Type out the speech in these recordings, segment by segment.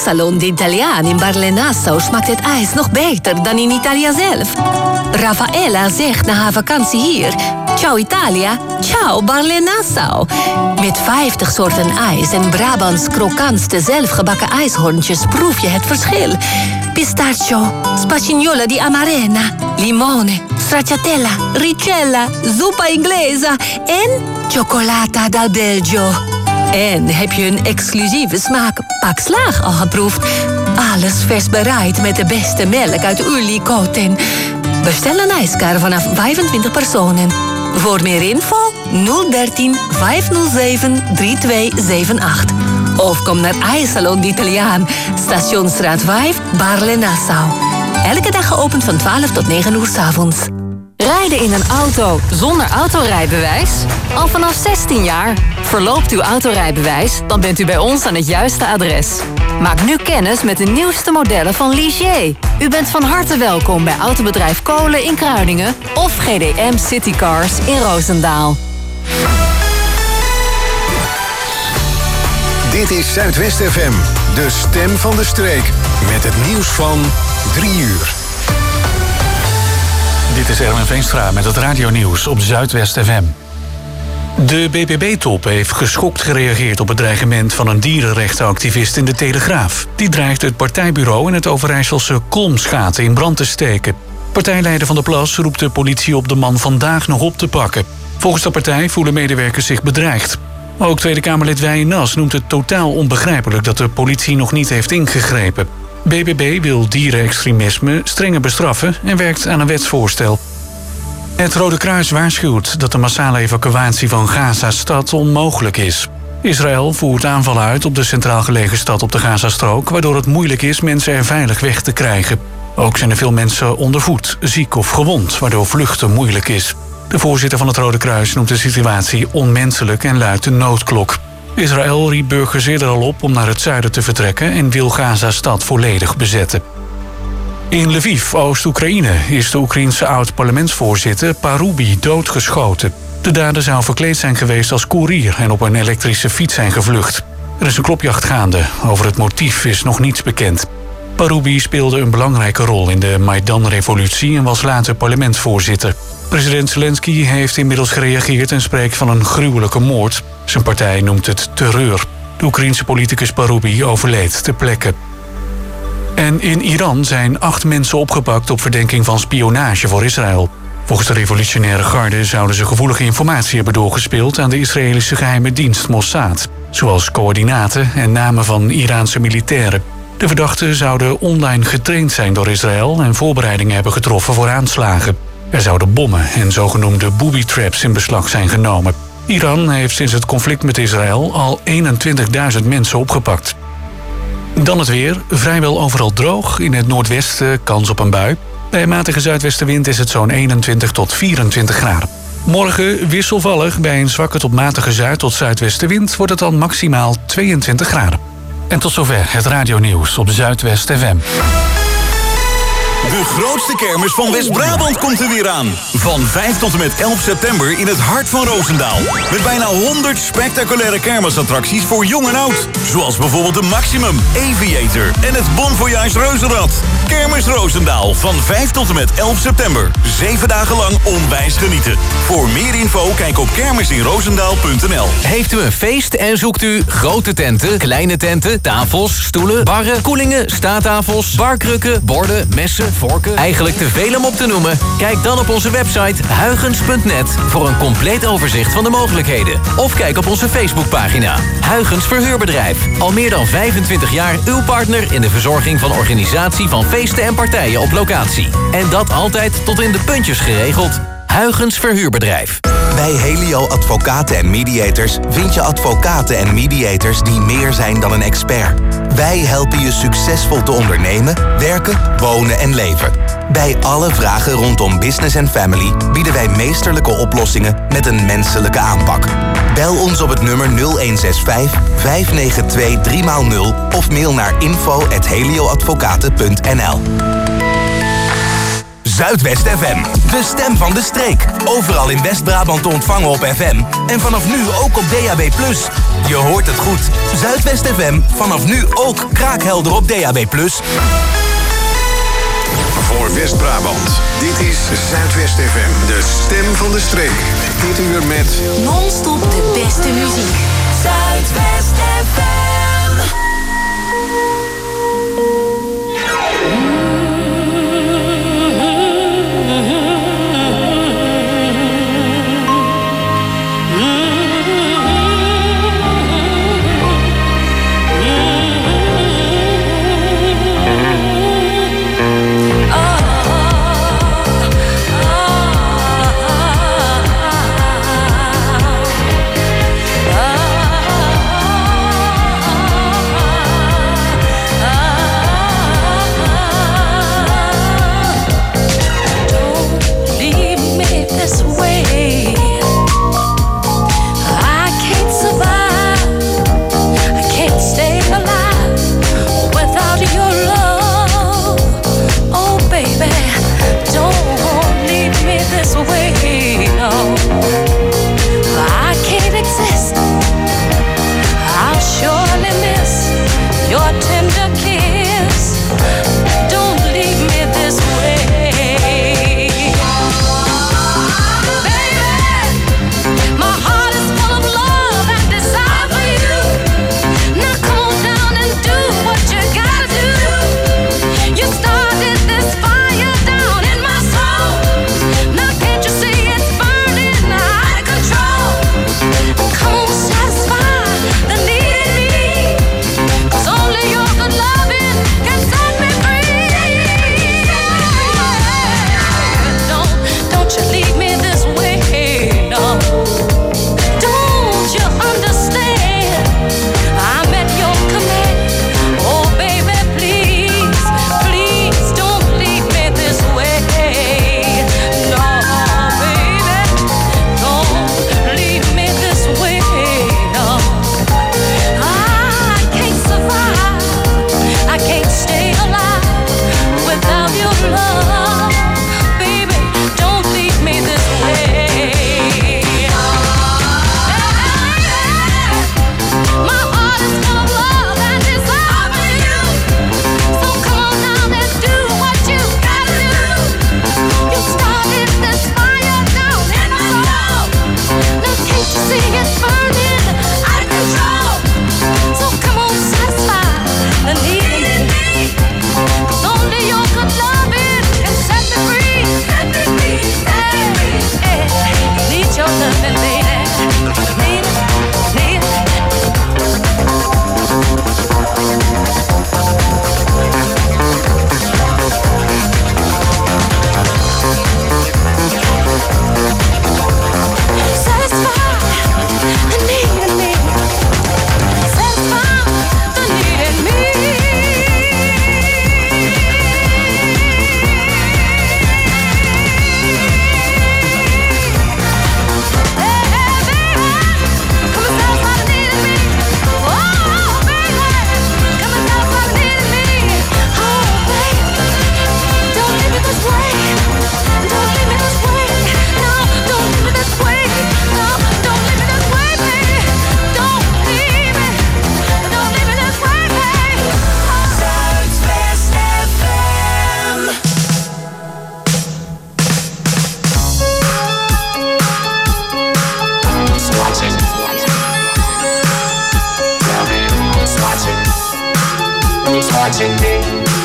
IJssalon d'Italiaan in Barle-Nassau smaakt het ijs nog beter dan in Italië zelf. Raffaella zegt na haar vakantie hier: ciao Italia, ciao Barle-Nassau. Met 50 soorten ijs en Brabants krokantste zelfgebakken ijshorntjes proef je het verschil. Pistachio, spagnola di amarena, limone, stracciatella, ricella, zuppa inglesa en cioccolata dal Belgio. En heb je een exclusieve smaak Pak Slaag al geproefd? Alles vers bereid met de beste melk uit Ulikoten. Bestel een ijskar vanaf 25 personen. Voor meer info 013 507 3278. Of kom naar IJssalon d'Italiaan, Stationsstraat 5, Barle-Nassau. Elke dag geopend van 12 tot 9 uur 's avonds. Rijden in een auto zonder autorijbewijs? Al vanaf 16 jaar. Verloopt uw autorijbewijs, dan bent u bij ons aan het juiste adres. Maak nu kennis met de nieuwste modellen van Ligier. U bent van harte welkom bij Autobedrijf Kolen in Kruiningen of GDM Citycars in Roosendaal. Dit is Zuidwest FM, de stem van de streek. Met het nieuws van 3 uur. Dit is Erwin Veenstra met het radionieuws op Zuidwest FM. De BBB-top heeft geschokt gereageerd op het dreigement van een dierenrechtenactivist in de Telegraaf. Die dreigt het partijbureau in het Overijsselse Kolmsgaten in brand te steken. Partijleider Van der Plas roept de politie op de man vandaag nog op te pakken. Volgens de partij voelen medewerkers zich bedreigd. Ook Tweede Kamerlid Wijnnas noemt het totaal onbegrijpelijk dat de politie nog niet heeft ingegrepen. BBB wil dierenextremisme strenger bestraffen en werkt aan een wetsvoorstel. Het Rode Kruis waarschuwt dat de massale evacuatie van Gaza-stad onmogelijk is. Israël voert aanvallen uit op de centraal gelegen stad op de Gazastrook, waardoor het moeilijk is mensen er veilig weg te krijgen. Ook zijn er veel mensen onder voet, ziek of gewond, waardoor vluchten moeilijk is. De voorzitter van het Rode Kruis noemt de situatie onmenselijk en luidt de noodklok. Israël riep burgers eerder al op om naar het zuiden te vertrekken en wil Gaza-stad volledig bezetten. In Lviv, Oost-Oekraïne, is de Oekraïense oud-parlementsvoorzitter Parubi doodgeschoten. De dader zou verkleed zijn geweest als koerier en op een elektrische fiets zijn gevlucht. Er is een klopjacht gaande. Over het motief is nog niets bekend. Parubi speelde een belangrijke rol in de Maidan-revolutie en was later parlementsvoorzitter. President Zelensky heeft inmiddels gereageerd en spreekt van een gruwelijke moord. Zijn partij noemt het terreur. De Oekraïense politicus Parubi overleed ter plekke. En in Iran zijn 8 mensen opgepakt op verdenking van spionage voor Israël. Volgens de revolutionaire garde zouden ze gevoelige informatie hebben doorgespeeld aan de Israëlische geheime dienst Mossad, zoals coördinaten en namen van Iraanse militairen. De verdachten zouden online getraind zijn door Israël en voorbereidingen hebben getroffen voor aanslagen. Er zouden bommen en zogenoemde booby-traps in beslag zijn genomen. Iran heeft sinds het conflict met Israël al 21.000 mensen opgepakt. Dan het weer. Vrijwel overal droog. In het noordwesten kans op een bui. Bij een matige zuidwestenwind is het zo'n 21 tot 24 graden. Morgen wisselvallig. Bij een zwakke tot matige zuid- tot zuidwestenwind wordt het dan maximaal 22 graden. En tot zover het radionieuws op Zuidwest FM. De grootste kermis van West-Brabant komt er weer aan. Van 5 tot en met 11 september in het hart van Roosendaal. Met bijna 100 spectaculaire kermisattracties voor jong en oud. Zoals bijvoorbeeld de Maximum, Aviator en het Bon Voyage Reuzenrad. Kermis Roosendaal van 5 tot en met 11 september. 7 dagen lang onwijs genieten. Voor meer info kijk op kermisinroosendaal.nl. Heeft u een feest en zoekt u grote tenten, kleine tenten, tafels, stoelen, barren, koelingen, staattafels, barkrukken, borden, messen, vorken, eigenlijk te veel om op te noemen? Kijk dan op onze website huygens.net voor een compleet overzicht van de mogelijkheden. Of kijk op onze Facebookpagina. Huygens Verhuurbedrijf. Al meer dan 25 jaar uw partner in de verzorging van organisatie van feesten en partijen op locatie. En dat altijd tot in de puntjes geregeld. Huygens Verhuurbedrijf. Bij Helio Advocaten en Mediators vind je advocaten en mediators die meer zijn dan een expert. Wij helpen je succesvol te ondernemen, werken, wonen en leven. Bij alle vragen rondom business en family bieden wij meesterlijke oplossingen met een menselijke aanpak. Bel ons op het nummer 0165 592 3x0 of mail naar info@helioadvocaten.nl. Zuidwest FM. De stem van de streek. Overal in West-Brabant te ontvangen op FM. En vanaf nu ook op DAB+. Je hoort het goed. Zuidwest FM. Vanaf nu ook kraakhelder op DAB+. Voor West-Brabant. Dit is Zuidwest FM. De stem van de streek. Dit uur met... Non-stop de beste muziek. Zuidwest FM. watching me.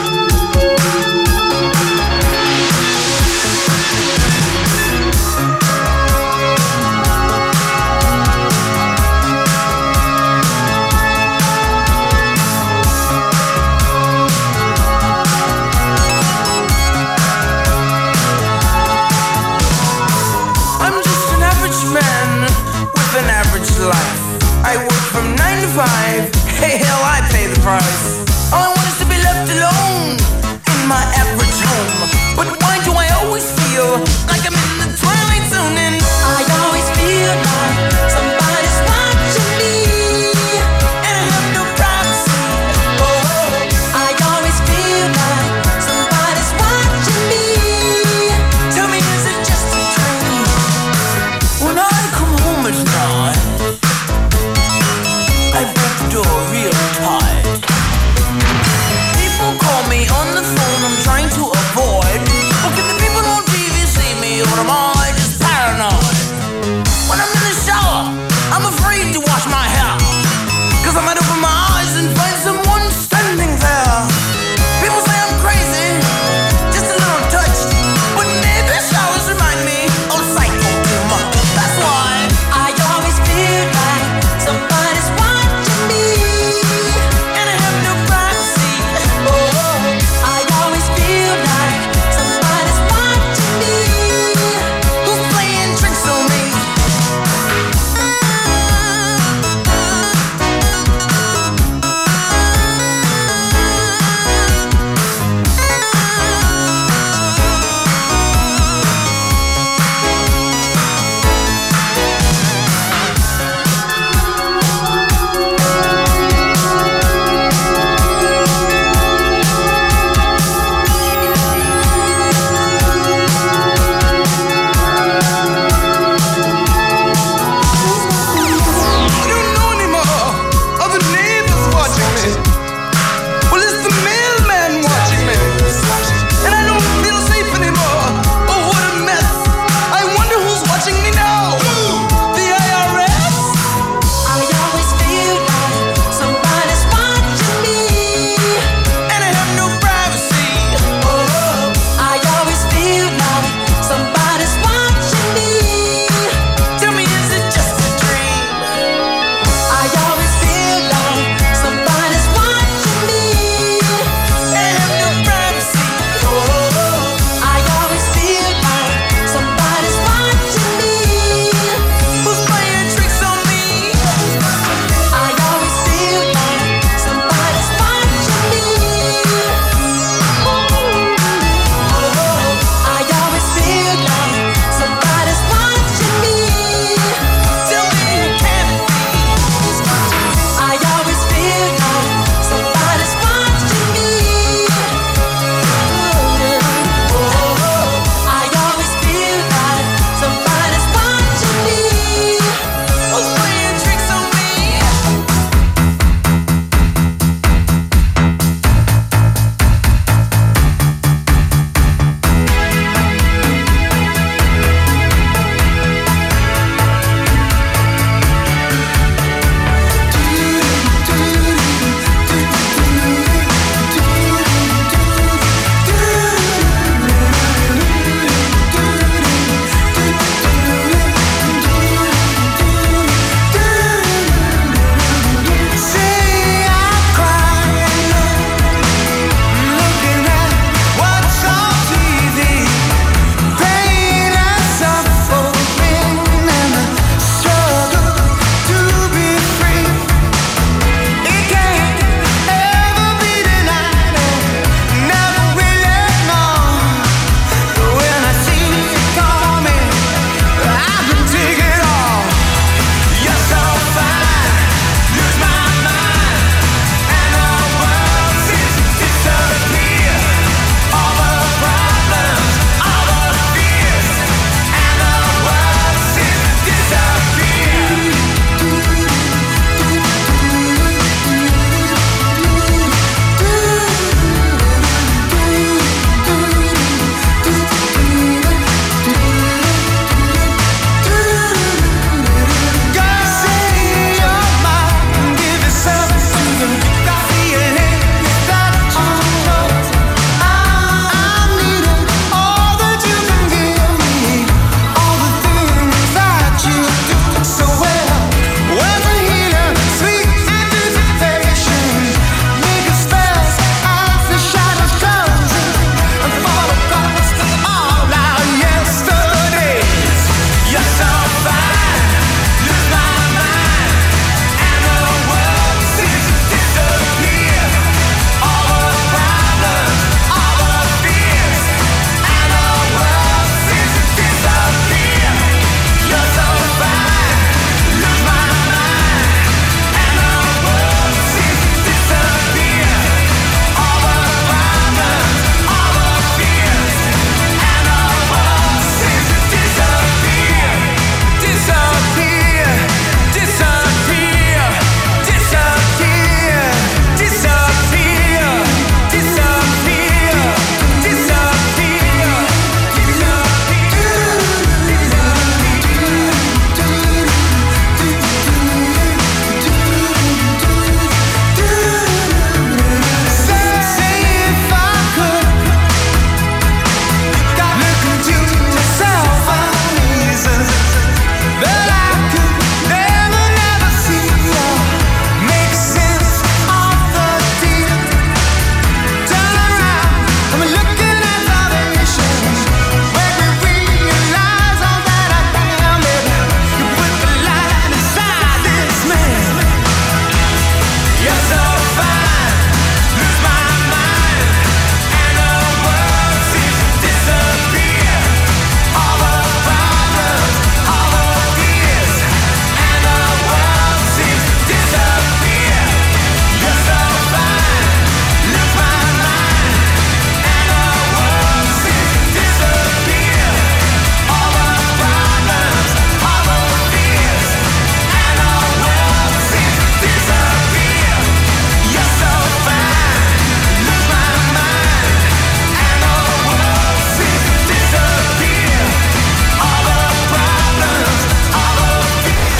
I work from 9 to 5. Hey, hell, I pay the price. All I want is to be left alone in my average home. But why do I always feel like I'm in the twilight zone? And I always feel like somebody's watching me, and I have no privacy. Oh, I always feel like somebody's watching me.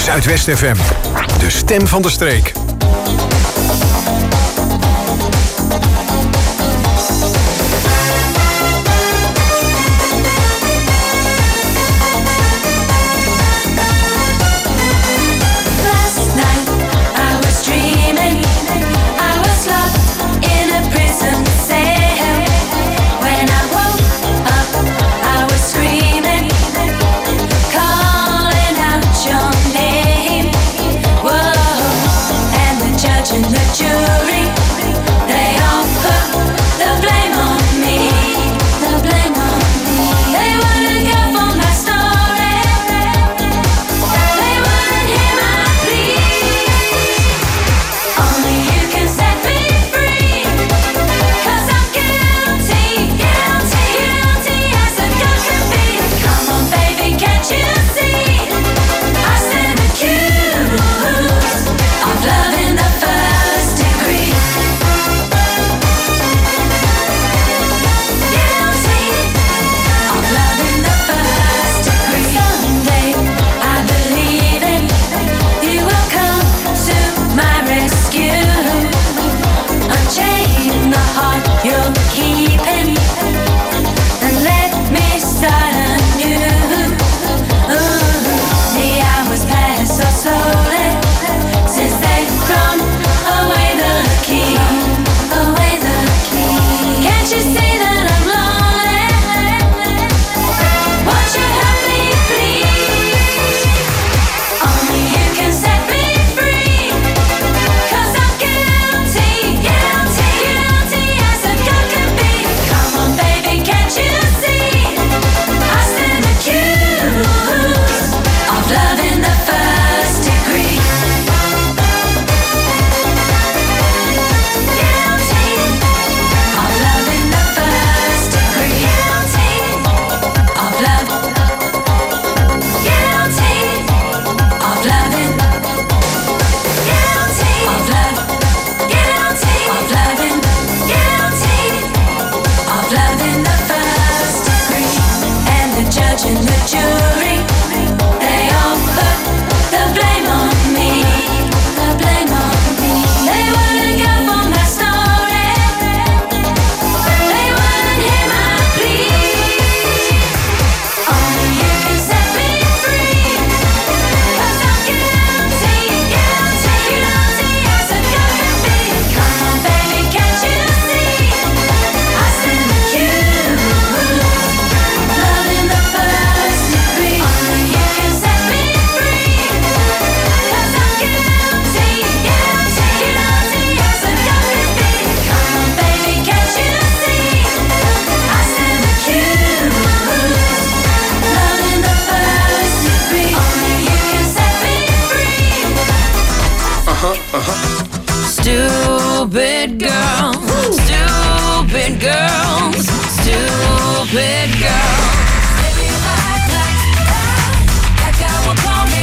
Zuidwest FM. De stem van de streek. Stupid girls, stupid girls, stupid girls. Baby, if I act like that guy will call me.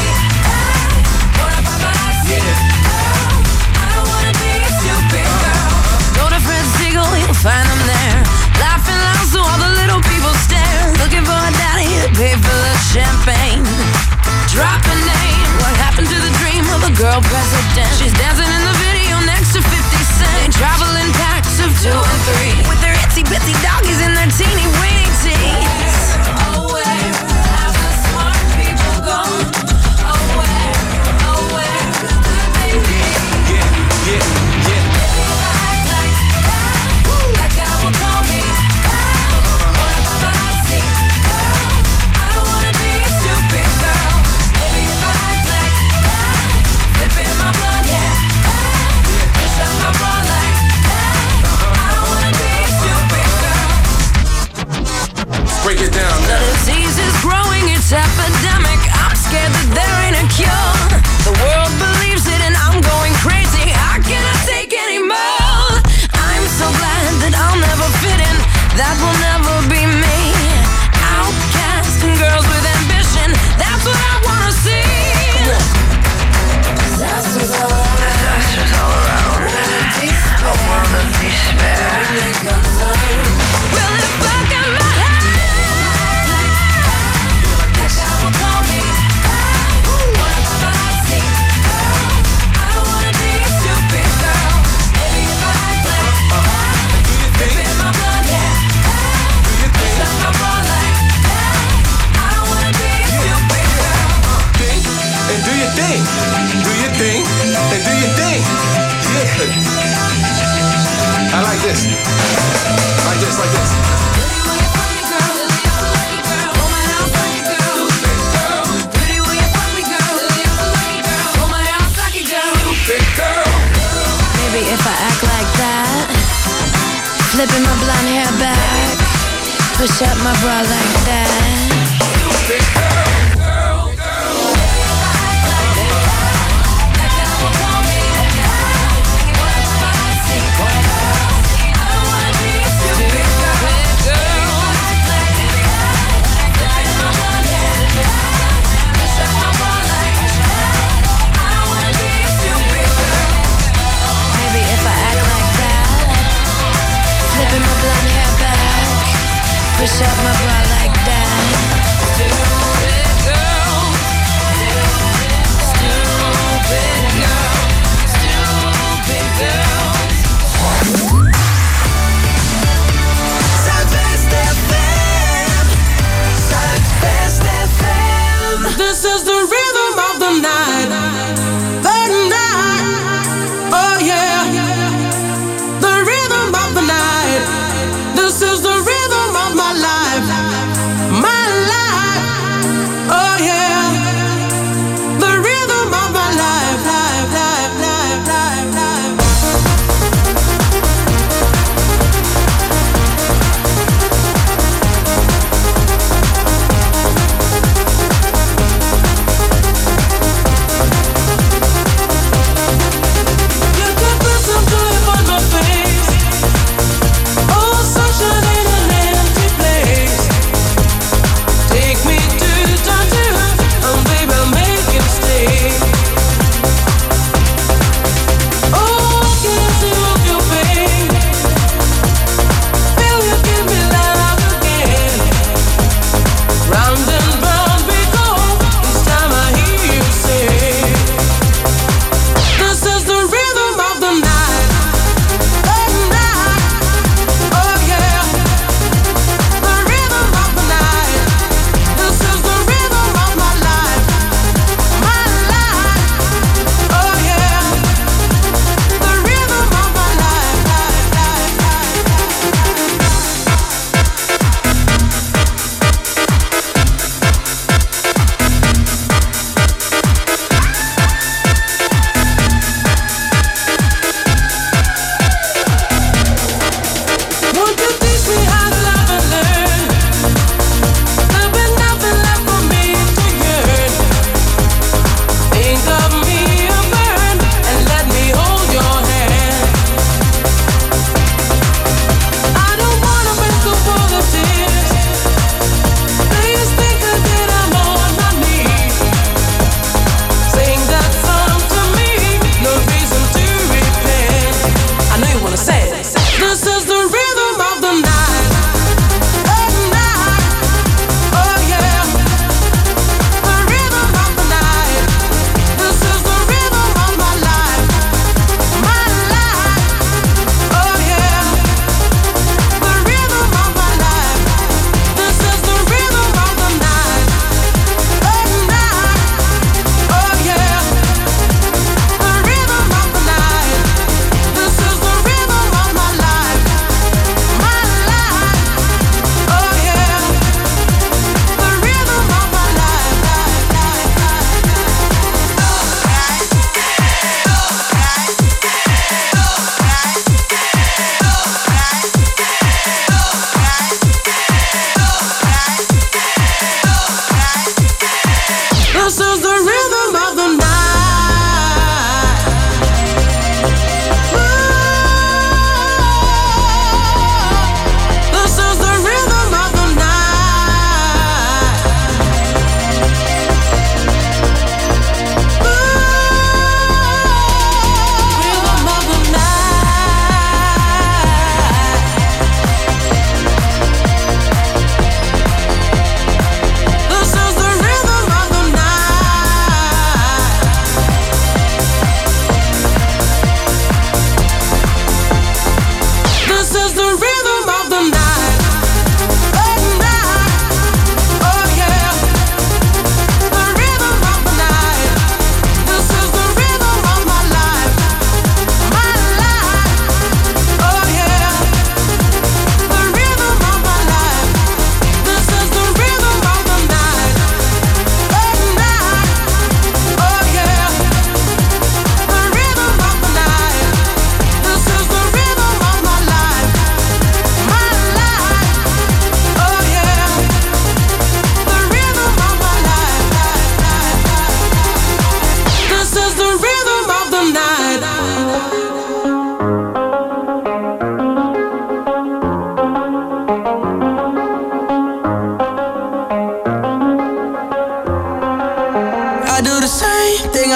What if I say, girl, I don't wanna be a stupid girl. Go to Fred's Siegel, you'll find them there, laughing loud so all the little people stare, looking for a daddy to pay for the champagne. Drop a name. What happened to the dream of a girl president? She's dancing in the video next to 50 Cent. They travel in packs of 2 and 3 with their itsy bitsy doggies and their teeny weeny teeth. Oh, where have the smart people gone? Oh, where could they be? Yeah. If I act like that guy will call me. What if I say, girl, I don't wanna be a stupid girl. Baby, if I act like that, flip in my blood, yeah. Push up my bra like that. I don't wanna be a stupid girl. Flipping my blonde hair back. Push up my bra like that. Flipping my blonde hair back. Push up my bra like that. Stupid girl. Stupid girl. Stupid girl. Zuidwest FM. Zuidwest FM. This is the rhythm of the night. The night. Oh yeah. The rhythm of the night. This is the rhythm of my life. My life.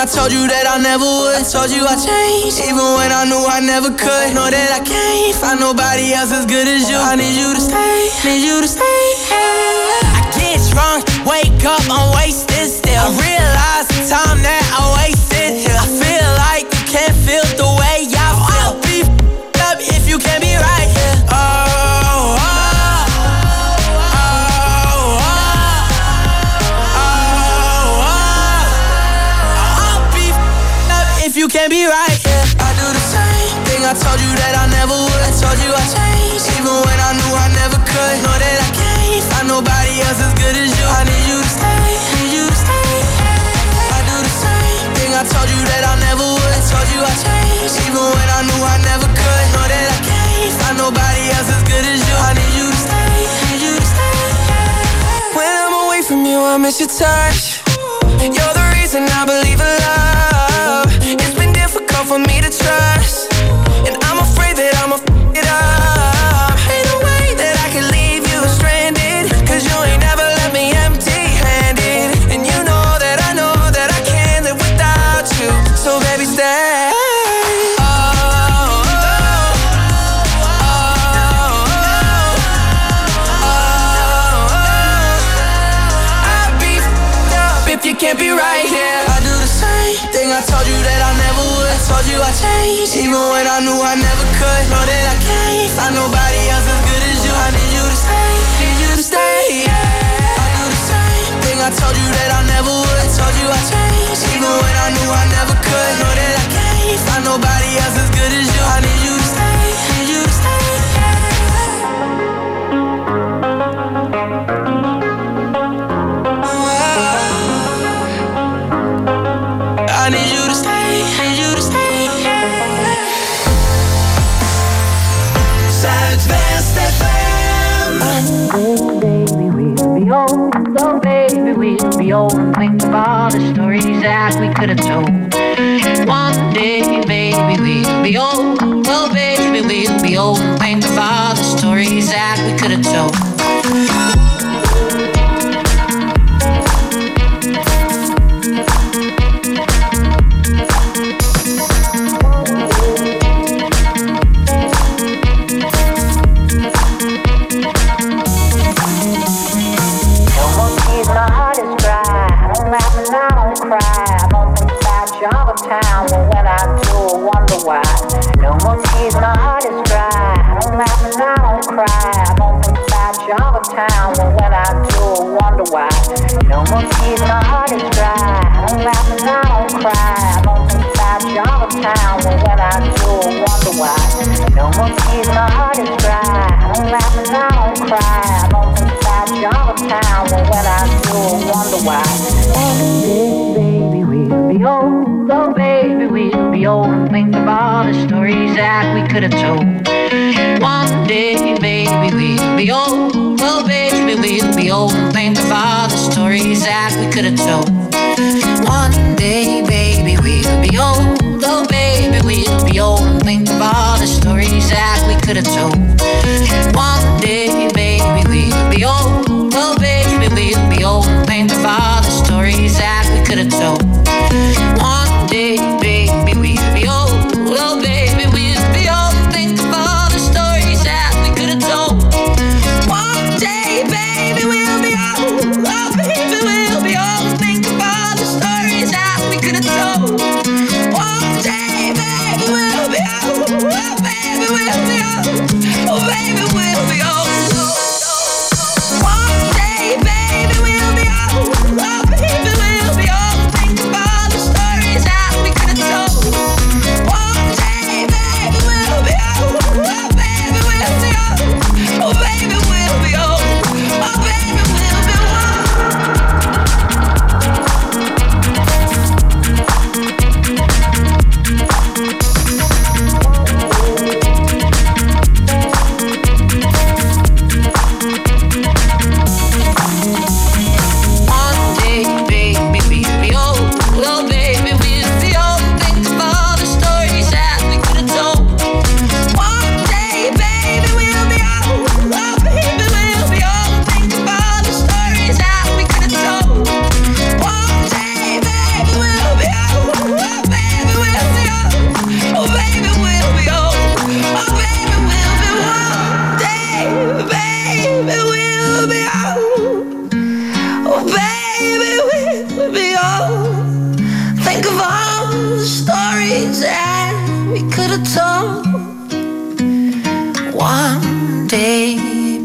I told you that I never would. I told you I changed, even when I knew I never could. Know that I can't find nobody else as good as you. I need you to stay, need you to stay. I get drunk, wake up, I'm wasted still. I realize the time that I wasted here. I feel like you can't feel the way I feel. I'll be up if you can't be right here. If you can't be right, yeah. I do the same thing I told you that I never would. I told you I changed, even when I knew I never could. Know that I can't find nobody else as good as you. I need you to stay, need you to stay. I do the same thing I told you that I never would. I told you I changed, even when I knew I never could. Know that I can't find nobody else as good as you. I need you to stay, need you to stay. When I'm away from you, I miss your touch. You're the reason I believe in love. It's been difficult for me to trust, and I'm afraid that I'ma f*** it up. Ain't no way that I can leave you stranded, cause you ain't never left me empty-handed. And you know that I can't live without you. So baby, stay. I'll be f***ed up if you can't be right here. I do the same thing I told you that I never would. I told you I changed, even when I knew I never could. Know that I can't find nobody else as good as you. I need you to stay, need you to stay. I do the same thing I told you that I never would. I told you I changed, even when I knew I never could. Know that I can't find nobody else as good as you. I need you to stay, need you to stay. I need you to stay, need you to stay. Zuidwest FM. Baby, we'll be old. Oh, baby, we'll be old. Think of all the stories that we could have told. One day, baby, we'll be old. Oh, baby, we'll be old. Think of all the stories that we could have told. Town, but when I do, I wonder why. No more tears, my heart is dry. I don't laugh and I don't cry. I don't think about Java Town, but when I do, I wonder why. No more tears, my heart is dry. I don't laugh and I don't cry. I don't think about Java Town, but when I do, I wonder why. No more tears, my heart is dry. I don't laugh and I don't cry. I don't think about Java Town, but when I do, I wonder why. Baby, we'll be old. Oh, baby, we'll be old and think of all the stories that we could have told. One day, baby, we'll be old. Oh, baby, we'll be old and think of all the stories that we could have told. One day, baby, we'll be old. Oh, baby, we'll be old and think of all the stories that we could have told. One day, baby, we'll be old. Oh, baby, we'll be old and think of all the stories that we could have told. One day, baby, we'll be old. Oh, baby, we'll be old. Think of all the stories that we could have told. One day, baby, we'll be old. Oh, baby, we'll be old. Think of all the stories that we could have told. One day, baby, we'll be old. Oh, baby, we'll be old. Oh, baby, we'll be old.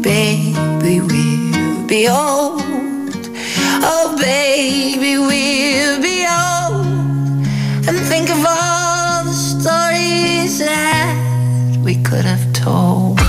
baby, we'll be old. Oh, baby, we'll be old. And think of all the stories that we could have told.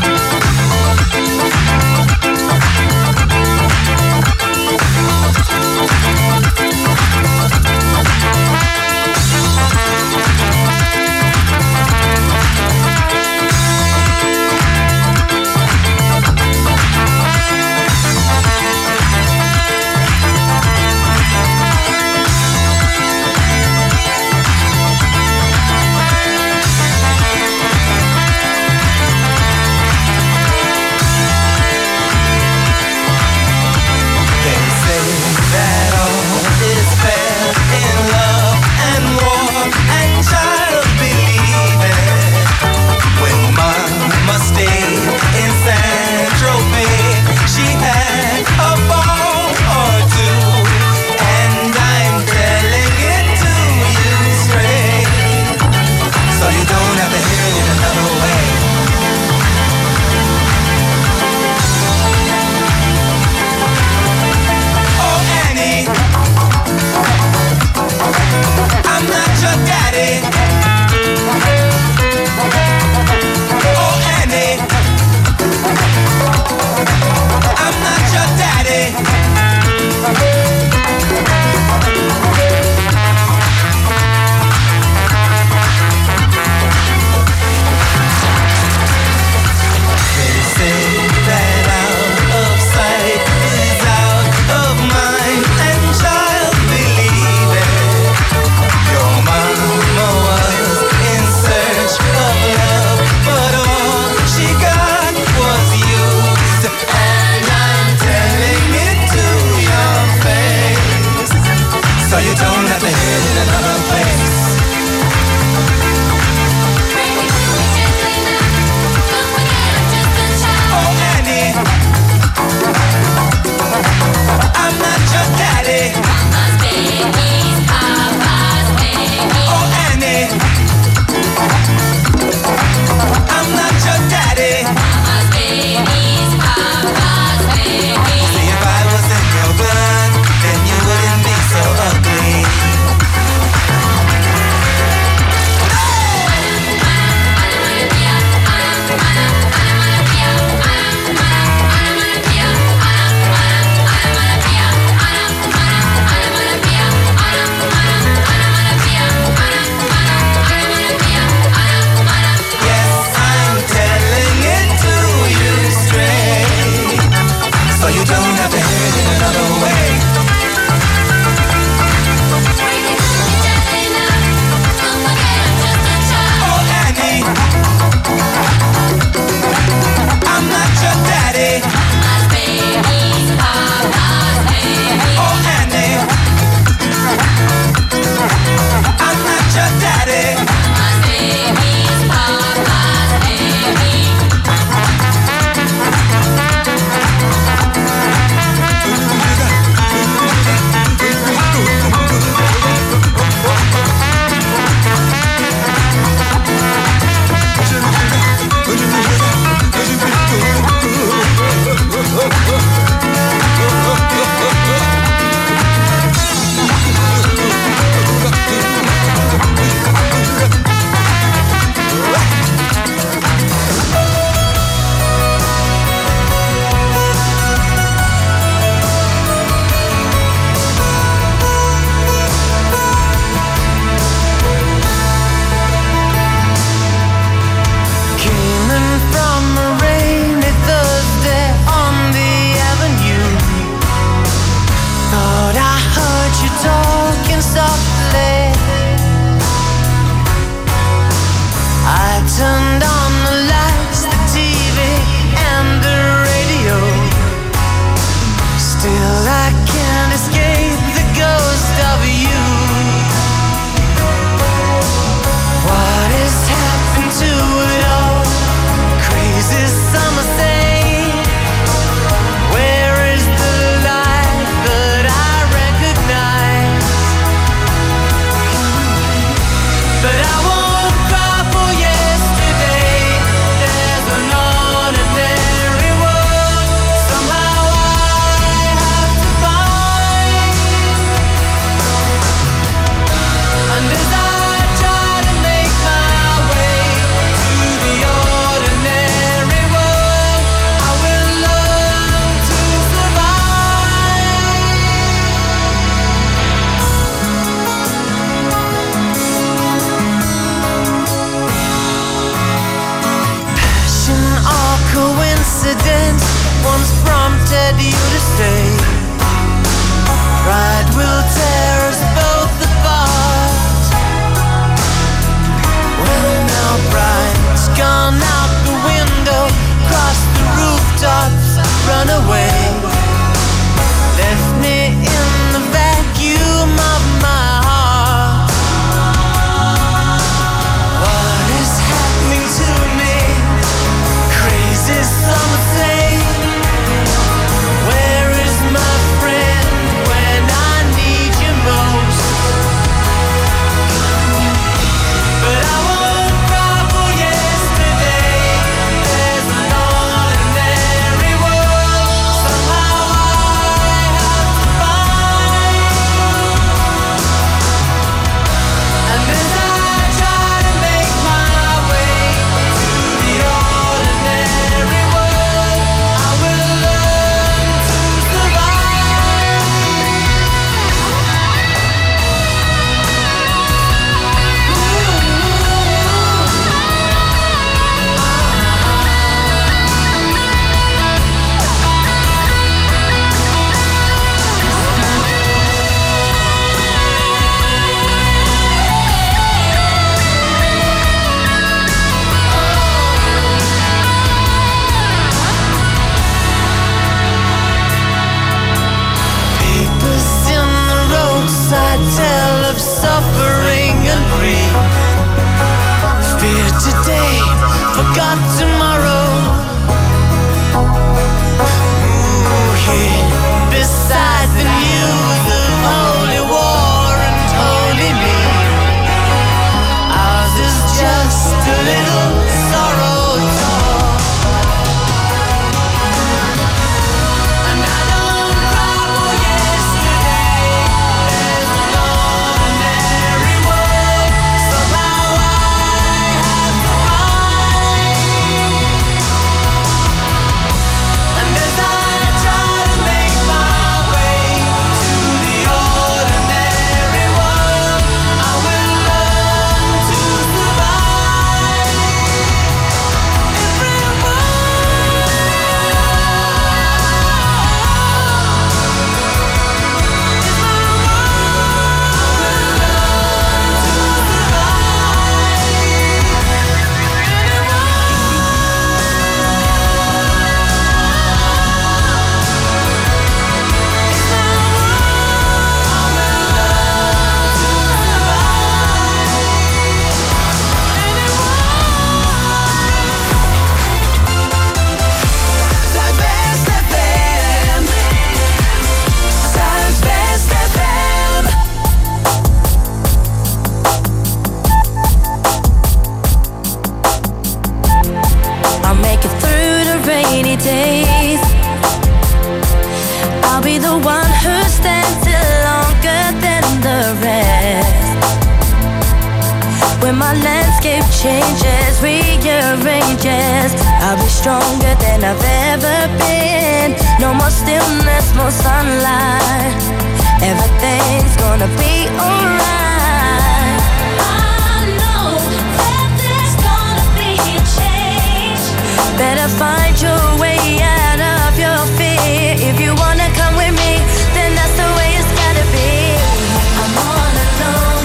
my landscape changes, rearranges, I'll be stronger than I've ever been. No more stillness, more sunlight. Everything's gonna be alright. I know that there's gonna be a change. Better find your way out of your fear. If you wanna come with me, then that's the way it's gotta be. I'm all alone.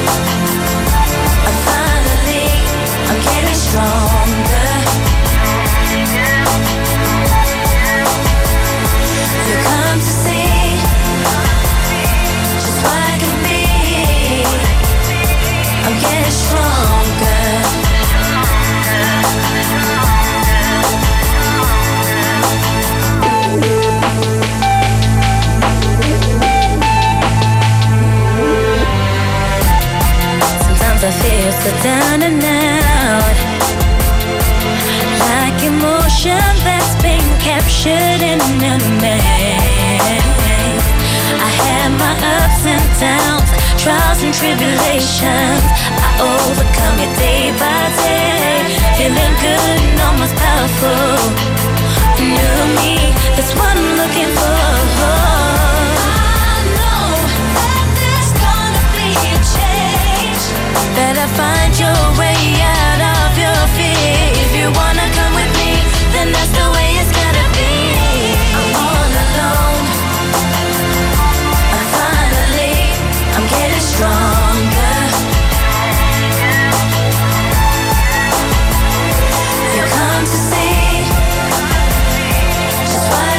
I'm getting stronger. You come to see just what I can be. I'm getting stronger. Sometimes I feel so down and out, like emotion that's been captured in a maze. I had my ups and downs, trials and tribulations. I overcome it day by day, feeling good and almost powerful. New me, that's what I'm looking for. I know that there's gonna be a change. Better find your way out of your fear. If you wanna come with me, then that's the way it's gotta be. I'm all alone. I'm getting stronger. You come to see just what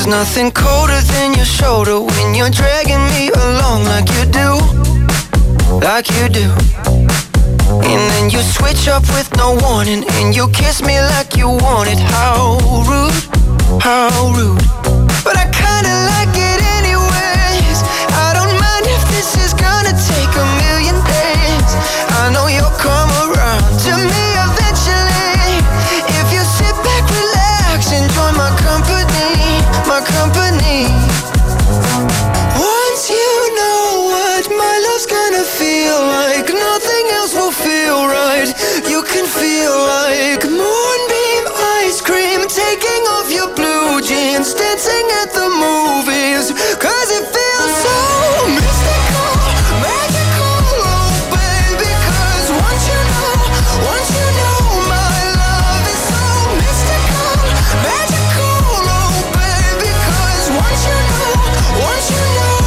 nothing colder than your shoulder when you're dragging me along like you do. Like you do. And then you switch up with no warning, and you kiss me like you want it. How rude, how rude. But I kinda like it anyways. I don't mind if this is gonna take a million days. I know you'll come around to me eventually. If you sit back, relax, enjoy my company, my company. Once you know what my love's gonna feel like, nothing else will feel right. You can feel like moonbeam ice cream, taking off your blue jeans, dancing at the movies, 'cause it feels so mystical, magical, oh baby. 'Cause once you know my love is so mystical, magical, oh baby. 'Cause once you know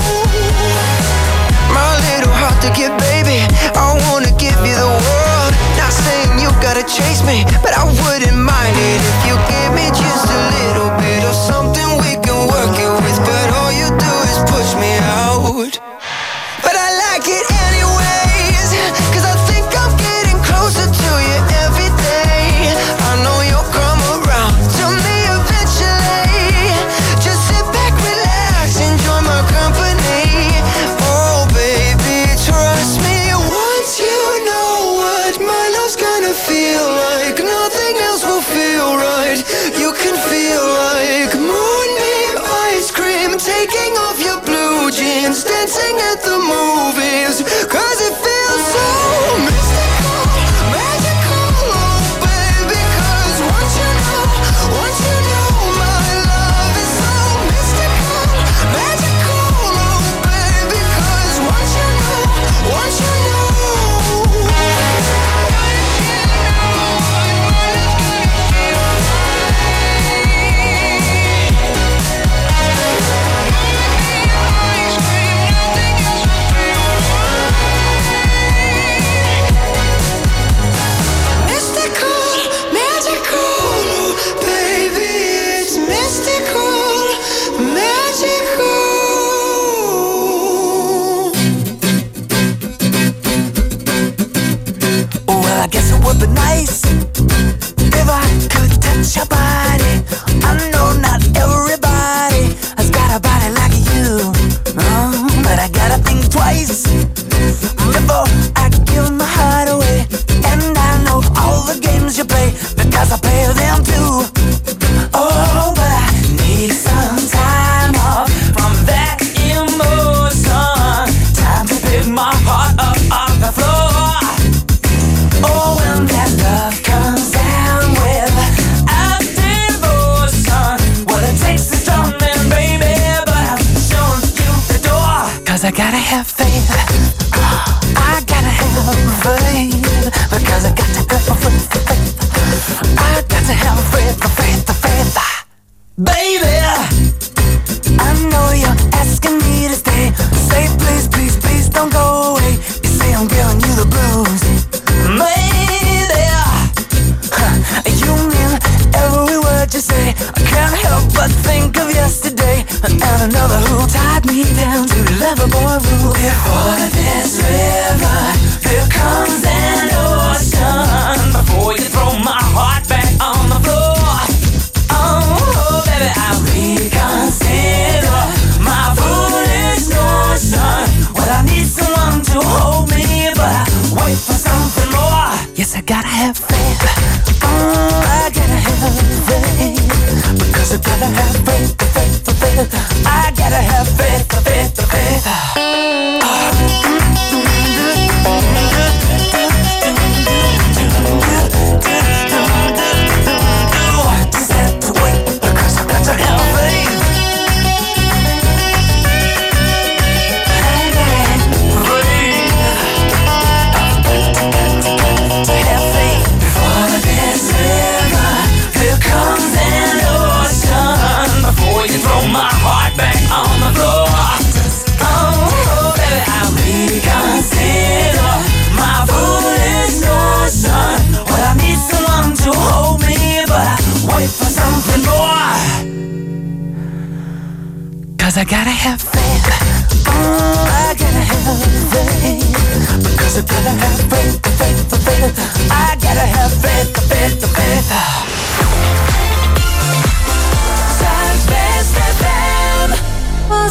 my little heart to give, baby, I wanna give you the world. Not saying you gotta chase me, but I wouldn't mind it if you give me just a little bit of something we can work it with. But all you do is push me out. But I like it anyways, 'cause I think I'm getting closer to you every day. I know you'll come around to me eventually. Just sit back, relax, enjoy my company. Oh baby, trust me. Once you know what my love's gonna feel like, nothing else will feel right. You can feel like moonbeam ice cream, taking off your blue jeans, dancing at the movies, 'cause it feels so mystical, magical, oh baby. 'Cause once you know my love is so mystical, magical, oh baby. 'Cause once you know mystical, magical, baby. It's mystical, magical. Well, I guess it would be nice if I could touch your body. I know not everybody has got a body like you, but I gotta think twice before I give my heart away. And I know all the games you play, because I play them too. Oh, but I need some time off from that emotion. Time to pick my heart up off the floor. Oh, when that love comes down without devotion, well, it takes a strong man, baby, but I'm showing you the door. 'Cause I gotta have faith, I gotta have faith, because I got to go for faith. I got to have faith, baby. I know you're asking me to stay. Say please, please, please don't go away. You say I'm giving you the blues, maybe. You mean every word you say. I can't help but think of yesterday, and another who tied me down to Loverboy rule. Before this river, here comes an ocean. Before you throw my heart back on the floor, oh baby, I reconsider my foolish notion. Well, I need someone to hold me, but I wait for something more. Yes, I gotta have faith. I gotta have faith, because I gotta have faith. I gotta have faith. Just have to wait, because I got to have faith. I gotta have faith. Before this river, here comes an ocean. 'cause I gotta have faith. I gotta have faith. Because I gotta have faith, faith. I gotta have faith, faith. Zuidwest FM. Was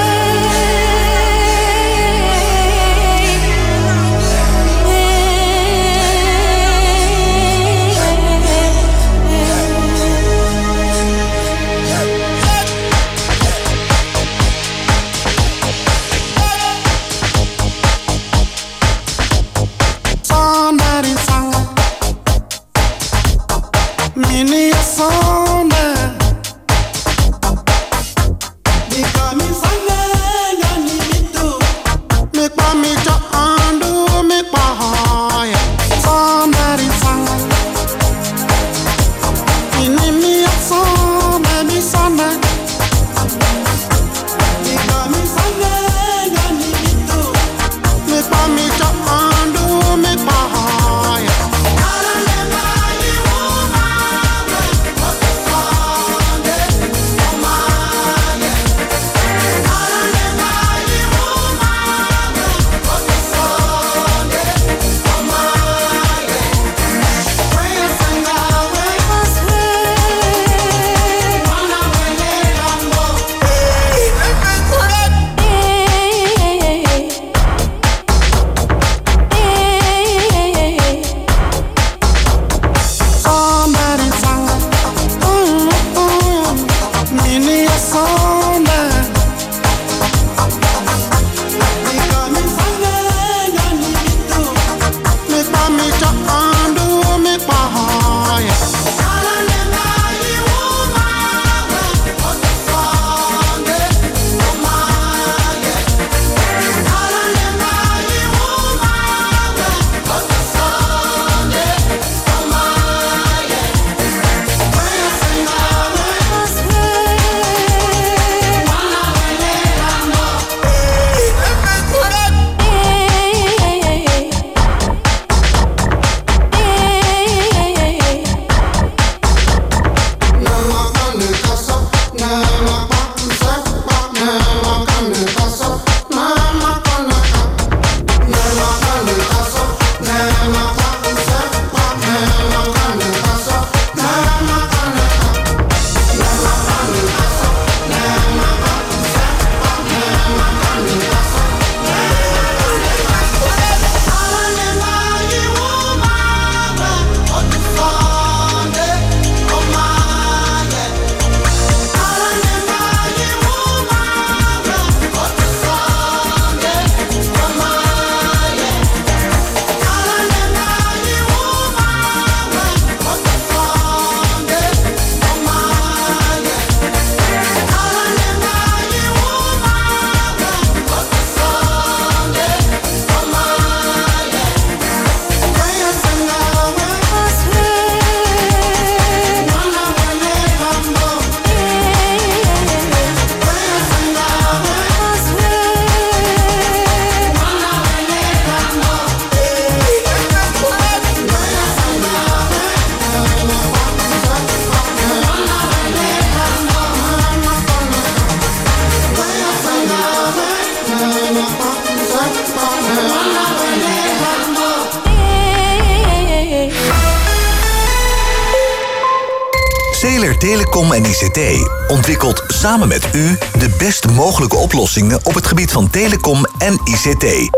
Zeeler Telecom en ICT ontwikkelt samen met u de best mogelijke oplossingen op het gebied van telecom en ICT.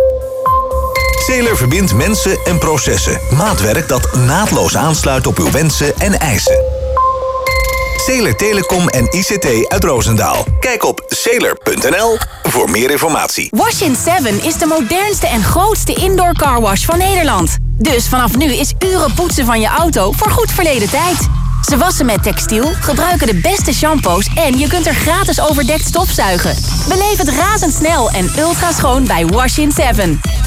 Zeeler verbindt mensen en processen. Maatwerk dat naadloos aansluit op uw wensen en eisen. Zeeler Telecom en ICT uit Roosendaal. Kijk op zeeler.nl voor meer informatie. Wash-in 7 is de modernste en grootste indoor carwash van Nederland. Dus vanaf nu is uren poetsen van je auto voor goed verleden tijd. Ze wassen met textiel, gebruiken de beste shampoos en je kunt er gratis overdekt stofzuigen. Beleef het razendsnel en ultra schoon bij Wash-in 7.